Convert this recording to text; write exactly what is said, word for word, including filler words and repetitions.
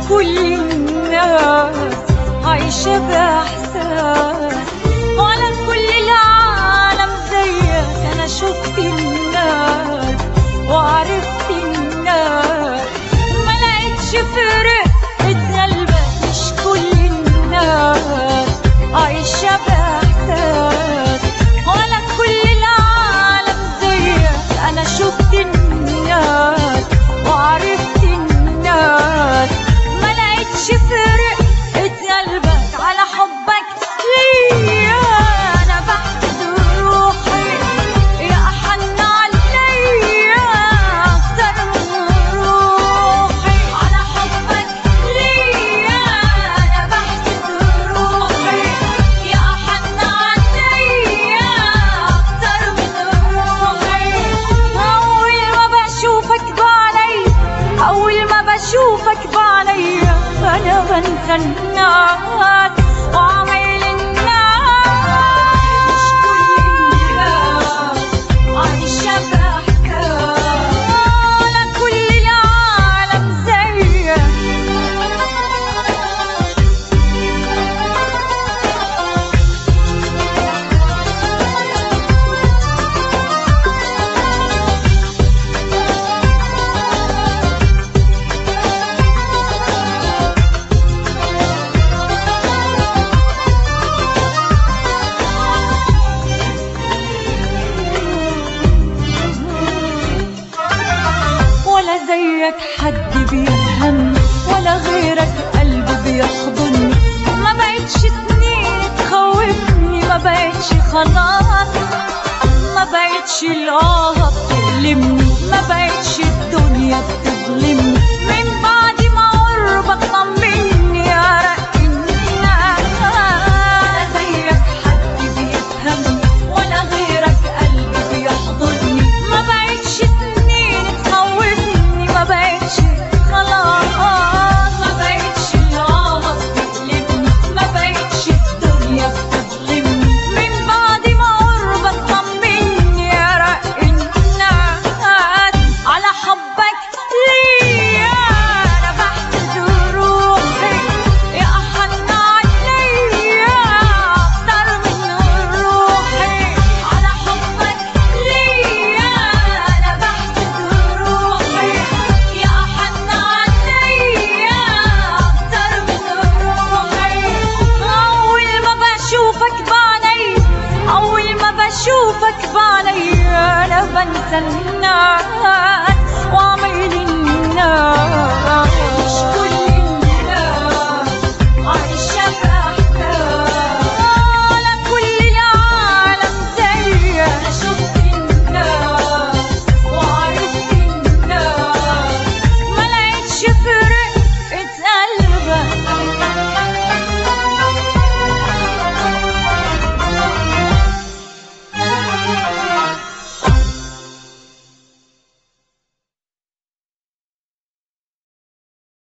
كل الناس عايشة بإحساس، ولا كل العالم زيك. أنا شفت الناس وعرفت الناس، ما لقيتش فرق اتقلبك. مش كل الناس عايشة بإحساس، ولا كل العالم زيك. أنا شفت الناس وعرفت الناس، ما لقيتش فرق اتقلبك على حبك ليا. أنا بحسد روحي يا أحن عليا أكتر من روحي على حبك ليا. أنا بحسد روحي يا أحن عليا أكتر من روحي. أول ما بشوفك بعيني، أول ما بشوفك بعيني أنا بنسى الناس وعمايل الناس. مش كل الناس عايشة بإحساس، ولا كل العالم زيك. ولا زيك حد بيفهم، ولا غيرك قلب بيحضني. ما بقتش سنين تخوفني، ما بقتش خلاص، ما بقتش الآه بتألمني، ما بقتش الدنيا بتظلمني.